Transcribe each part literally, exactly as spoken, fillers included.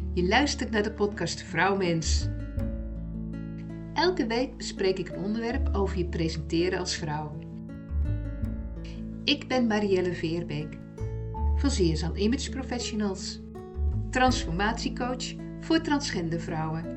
Je luistert naar de podcast Vrouwmens. Elke week bespreek ik een onderwerp over je presenteren als vrouw. Ik ben Marielle Veerbeek van Zierzan Image Professionals, transformatiecoach voor transgender vrouwen.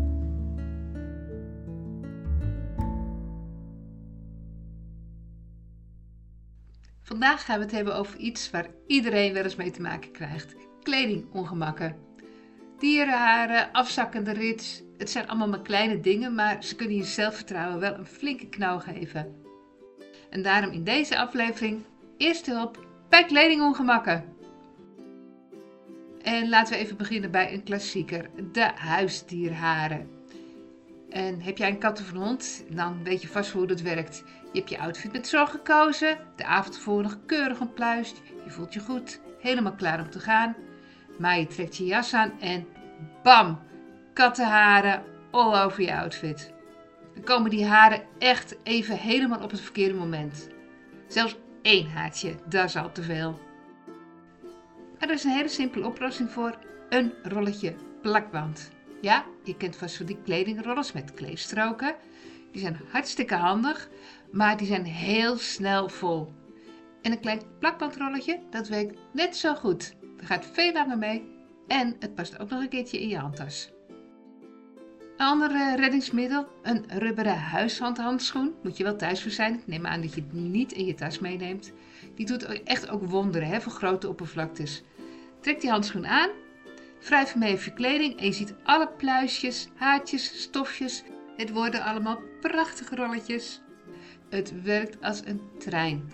Vandaag gaan we het hebben over iets waar iedereen wel eens mee te maken krijgt: kledingongemakken. Dierenharen, afzakkende rits, het zijn allemaal maar kleine dingen, maar ze kunnen je zelfvertrouwen wel een flinke knauw geven. En daarom in deze aflevering eerste hulp bij kledingongemakken. En laten we even beginnen bij een klassieker, de huisdierharen. En heb jij een kat of een hond, dan weet je vast hoe dat werkt. Je hebt je outfit met zorg gekozen, de avond ervoor nog keurig ontpluist, je voelt je goed, helemaal klaar om te gaan. Maar je trekt je jas aan en bam, kattenharen all over je outfit. Dan komen die haren echt even helemaal op het verkeerde moment. Zelfs één haartje, dat is al te veel. Er is een hele simpele oplossing voor: een rolletje plakband. Ja, je kent vast van die kledingrollers met kleefstroken. Die zijn hartstikke handig, maar die zijn heel snel vol. En een klein plakbandrolletje, dat werkt net zo goed. Er gaat veel langer mee en het past ook nog een keertje in je handtas. Een ander reddingsmiddel, een rubberen huishandhandschoen. Moet je wel thuis voor zijn. Ik neem aan dat je het niet in je tas meeneemt. Die doet echt ook wonderen hè, voor grote oppervlaktes. Trek die handschoen aan, wrijf hem even je kleding en je ziet alle pluisjes, haartjes, stofjes. Het worden allemaal prachtige rolletjes. Het werkt als een trein.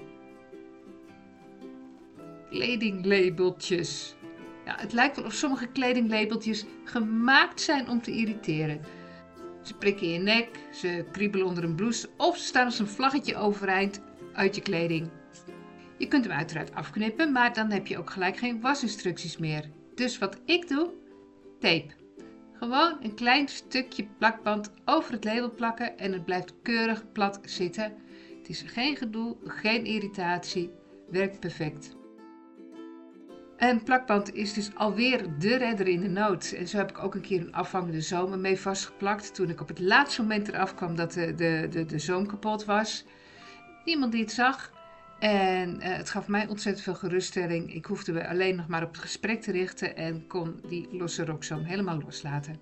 Kledinglabeltjes. Ja, het lijkt wel of sommige kledinglabeltjes gemaakt zijn om te irriteren. Ze prikken je nek, ze kriebelen onder een blouse of ze staan als een vlaggetje overeind uit je kleding. Je kunt hem uiteraard afknippen, maar dan heb je ook gelijk geen wasinstructies meer. Dus wat ik doe, tape. Gewoon een klein stukje plakband over het label plakken en het blijft keurig plat zitten. Het is geen gedoe, geen irritatie, werkt perfect. En plakband is dus alweer de redder in de nood. En zo heb ik ook een keer een afvangende zoom mee vastgeplakt toen ik op het laatste moment eraf kwam dat de, de, de, de zoom kapot was. Niemand die het zag. En uh, het gaf mij ontzettend veel geruststelling. Ik hoefde me alleen nog maar op het gesprek te richten en kon die losse rokzoom helemaal loslaten.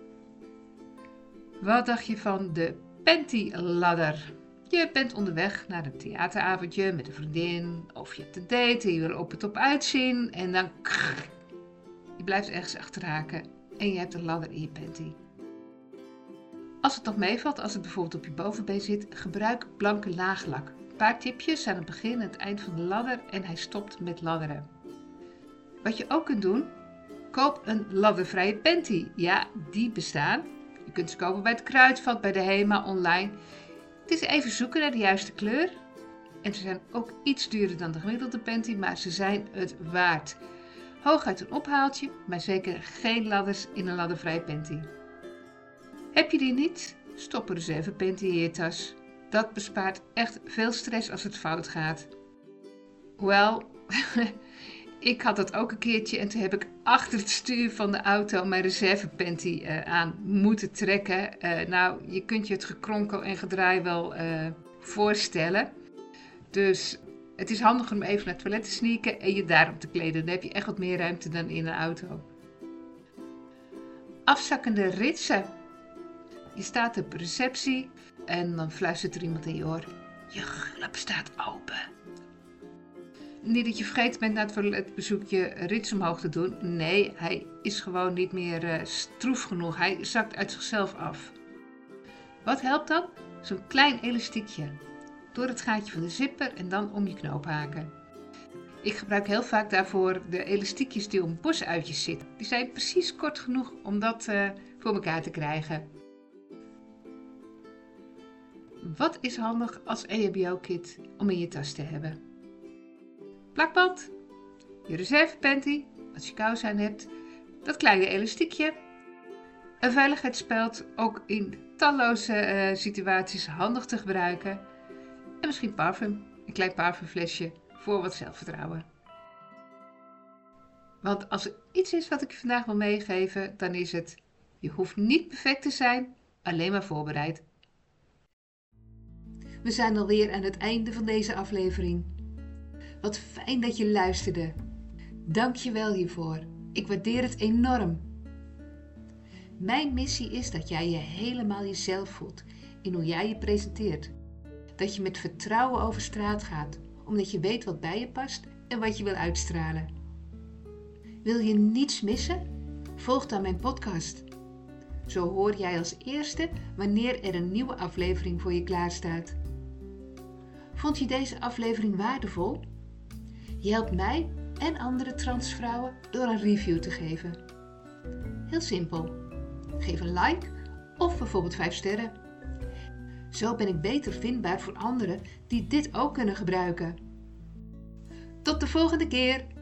Wat dacht je van de pantyladder? Je bent onderweg naar een theateravondje met een vriendin of je hebt een date en je wil op het top uitzien en dan krrr, je blijft ergens achterhaken en je hebt een ladder in je panty. Als het nog meevalt, als het bijvoorbeeld op je bovenbeen zit, gebruik blanke laaglak. Een paar tipjes aan het begin en het eind van de ladder en hij stopt met ladderen. Wat je ook kunt doen, koop een laddervrije panty. Ja, die bestaan. Je kunt ze kopen bij het Kruidvat, bij de Hema, online. Het is even zoeken naar de juiste kleur. En ze zijn ook iets duurder dan de gemiddelde panty, maar ze zijn het waard. Hooguit een ophaaltje, maar zeker geen ladders in een laddervrije panty. Heb je die niet? Stop een reserve panty in je tas. Dat bespaart echt veel stress als het fout gaat. Hoewel, ik had dat ook een keertje en toen heb ik achter het stuur van de auto mijn reservepanty uh, aan moeten trekken. Uh, nou, je kunt je het gekronkel en gedraai wel uh, voorstellen. Dus het is handig om even naar het toilet te sneaken en je daarop te kleden. Dan heb je echt wat meer ruimte dan in een auto. Afzakkende ritsen. Je staat op receptie en dan fluistert er iemand in je oor: je gulp staat open. Niet dat je vergeten bent na het toiletbezoek je rits omhoog te doen. Nee, hij is gewoon niet meer uh, stroef genoeg. Hij zakt uit zichzelf af. Wat helpt dan? Zo'n klein elastiekje. Door het gaatje van de zipper en dan om je knoop haken. Ik gebruik heel vaak daarvoor de elastiekjes die om bosuitjes zitten. Die zijn precies kort genoeg om dat uh, voor elkaar te krijgen. Wat is handig als E H B O-kit om in je tas te hebben? Plakband, je reservepanty, als je kousen aan hebt, dat kleine elastiekje, een veiligheidsspeld, ook in talloze uh, situaties handig te gebruiken, en misschien parfum, een klein parfumflesje voor wat zelfvertrouwen. Want als er iets is wat ik je vandaag wil meegeven, dan is het: je hoeft niet perfect te zijn, alleen maar voorbereid. We zijn alweer aan het einde van deze aflevering. Wat fijn dat je luisterde. Dank je wel hiervoor. Ik waardeer het enorm. Mijn missie is dat jij je helemaal jezelf voelt in hoe jij je presenteert. Dat je met vertrouwen over straat gaat, omdat je weet wat bij je past en wat je wil uitstralen. Wil je niets missen? Volg dan mijn podcast. Zo hoor jij als eerste wanneer er een nieuwe aflevering voor je klaarstaat. Vond je deze aflevering waardevol? Je helpt mij en andere transvrouwen door een review te geven. Heel simpel. Geef een like of bijvoorbeeld vijf sterren. Zo ben ik beter vindbaar voor anderen die dit ook kunnen gebruiken. Tot de volgende keer!